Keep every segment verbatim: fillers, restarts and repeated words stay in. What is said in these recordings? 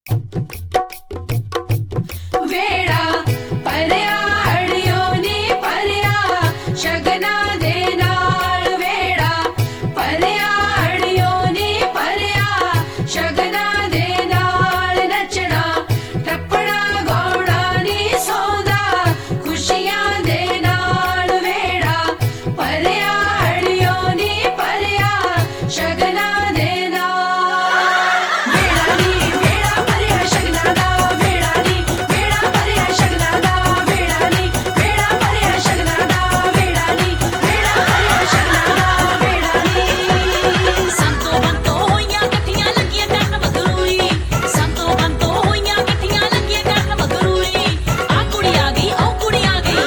वेड़ा परया अड़ियो नी परया शगना दे नाल वेड़ा परया अड़ियो नी परया शगना दे नाल नचना टपड़ा गौड़ा नी सौदा खुशियां दे नाल वेड़ा परया अड़ियो नी परया शगना दे नाल वेड़ा नी वेड़ा परया शगना दा वेड़ा नी वेड़ा परया शगना दा वेड़ा नी वेड़ा परया शगना दा वेड़ा नी वेड़ा परया शगना दा वेड़ा नी संतो बंतो होइयां कट्ठियां लगियां करन मगरूई संतो बंतो होइयां कट्ठियां लगियां करन मगरूई आ कुड़ी आ गई ओ कुड़ी आ गई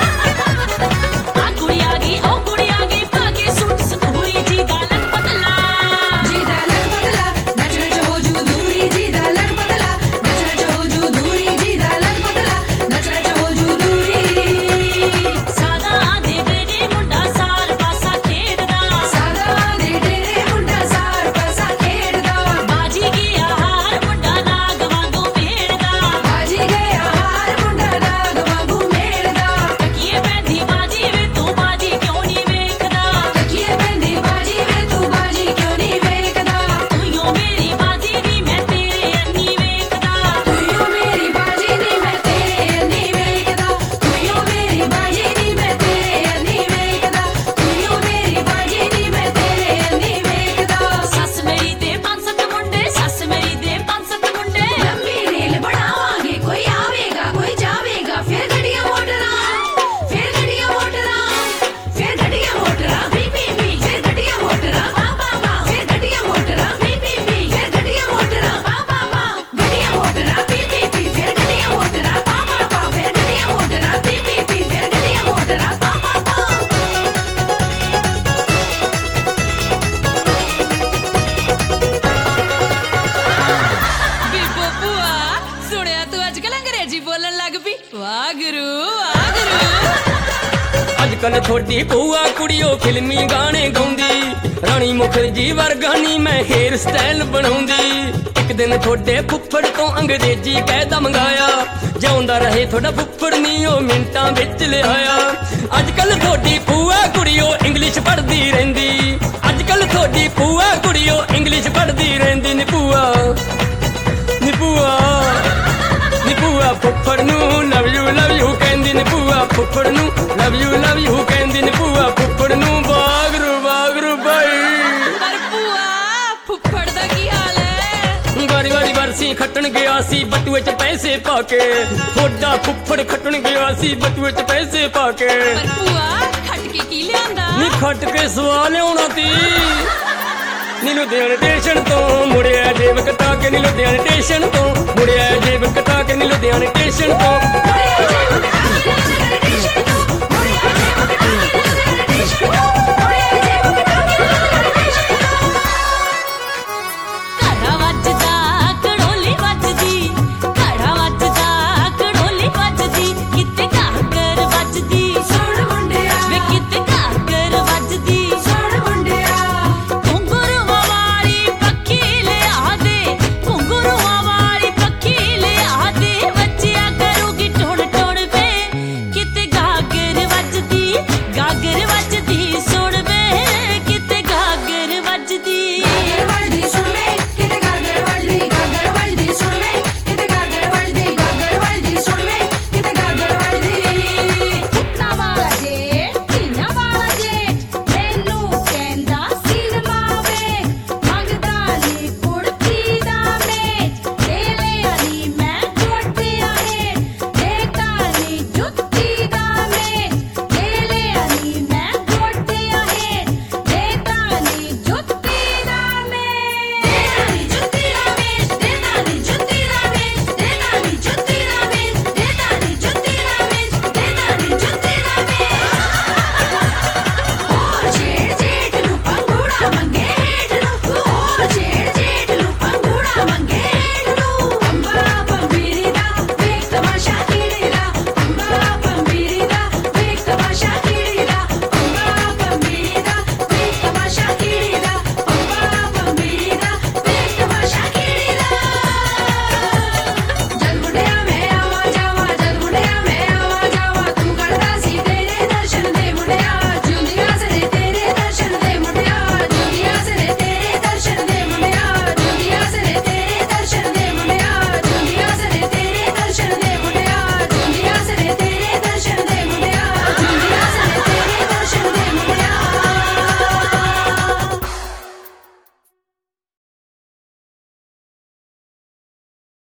आ कुड़ी आ गई ओ कुड़ी आ गई पाके सूट सतूरी जी दा लग पतला जी दा लग पतला नचने च हो जू दूरी जी दा लग पतला नचने च हो जू दूरी जी दा लग पतला नचने च हो जू दूरी सादा दे बेड़े मुंडा सार पासा खेड़दा सादा दे डेरे मुंडा सार पासा खेड़दा बाजी गया हार मुंडा नाग वांगू भेड़दा बाजी गया हार मुंडा नाग वांगू मेड़दा तकिए पैंदी बाजी वे तू बाजी क्यों नहीं वेखदा तकिए पैंदी बाजी वे तू बाजी क्यों नहीं वेखदा तू यो मेरी बाजी नी मैं तेरे अन्नी वेखदा तू यो मेरी बाजी नी मैं तेरे अन्नी वेखदा तू यो मेरी बाजी नी मैं तेरे अन्नी वेखदा तू यो मेरी बाजी नी मैं तेरे अन्नी वेखदा सस मेरी दे पंज सत्त मुंडे सस मेरी दे पंज सत्त मुंडे लंबी रेल बढ़ावांगे कोई आवेगा कोई जावेगा फिर गड्डियां मोटरा फिर गड्डियां मोटरा फिर गड्डियां मोटरा पी पी पी फिर गड्डियां मोटरा पा पा पा फिर गड्डियां मोटरा पी पी पी फिर गड्डियां मोटरा पा पा पा गड्डियां मोटरा पी पी पी फिर गड्डियां मोटरा पा पा पा फिर गड्डियां मोटरा पी पी पी फिर गड्डियां मोटरा पा पा पा ਬੀਬੋ ਭੂਆ ਸੁਣਿਆ ਤੂੰ ਅੱਜ ਕੱਲ ਅੰਗਰੇਜ਼ੀ ਬੋਲਣ ਲੱਗ ਪਈ ਵਾਹ ਗੁਰੂ ਵਾਹ ਗੁਰੂ ਅੱਜ ਕੱਲ ਥੋੜੀ ਭੂਆ ਕੁੜੀਓ ਫਿਲਮੀ ਗਾਣੇ ਗਾਉਂਦੀ ਰਾਣੀ ਮੁਖਰਜੀ ਵਰਗਾ ਨੀ ਮੈਂ ਹੇਅਰ ਸਟਾਈਲ ਬਣਾਉਂਦੀ ਇੱਕ ਦਿਨ ਥੋੜੇ ਫੁੱਫੜ ਤੋਂ ਅੰਗਰੇਜ਼ੀ ਕਹਿਦਾ ਮੰਗਾਇਆ ਜਿਉਂਦਾ ਰਹੇ ਥੋੜਾ ਫੁੱਫੜ ਨੀ ਉਹ ਮਿੰਟਾਂ ਵਿੱਚ ਲਿਆਇਆ ਅੱਜ ਕੱਲ ਥੋੜੀ ਭੂਆ ਕੁੜੀਓ ਇੰਗਲਿਸ਼ ਪੜ੍ਹਦੀ ਰਹਿੰਦੀ ਅੱਜ ਕੱਲ ਥੋੜੀ ਭੂਆ ਕੁੜੀਓ ਇੰਗਲਿਸ਼ ਪੜ੍ਹਦੀ ਰਹਿੰਦੀ ਨੀ ਭੂਆ ਨੀ ਭੂਆ ਨੀ ਭੂਆ ਫੁੱਫੜ ਨੂੰ ਲਵ ਯੂ ਲਵ ਯੂ ਕਹਿੰਦੀ ਨੀ ਭੂਆ ਫੁੱਫੜ ਨੂੰ ਲਵ ਯੂ ਲਵ ਯੂ ਕਹਿੰਦੀ ਨੀ ਭੂਆ ਫੁੱਫੜ ਨੂੰ ਬਾਗਰੂ ਬਾਗਰੂ ਬਾਈ ਪਰ ਭੂਆ ਫੁੱਫੜ ਦਾ ਕੀ ਹਾਲ ਹੈ ਵਾਰੀ ਵਾਰੀ ਵਰਸੀ ਖੱਟਣ ਗਿਆ ਸੀ ਬਟੂਏ 'ਚ ਪੈਸੇ ਪਾ ਕੇ ਥੋੜਾ ਫੁੱਫੜ ਖੱਟਣ ਗਿਆ ਸੀ ਬਟੂਏ 'ਚ ਪੈਸੇ ਪਾ ਕੇ ਪਰ ਭੂਆ ਖੱਟ ਕੇ ਕੀ ਲਿਆਂਦਾ ਨੀ ਖੱਟ ਕੇ ਸਵਾ ਲਿਆਉਣਾ ਤੀ ਨੀ ਲੁਧਿਆਣੇ ਸਟੇਸ਼ਨ ਤੋਂ ਮੁੜਿਆ ਜੇਬ ਕਟਾ ਕੇ ਨੀ ਲੁਧਿਆਣੇ ਸਟੇਸ਼ਨ ਤੋਂ ਮੁੜਿਆ ਜੇਬ ਕਟਾ ਕੇ ਨੀ ਲੁਧਿਆਣੇ ਸਟੇਸ਼ਨ ਤੋਂ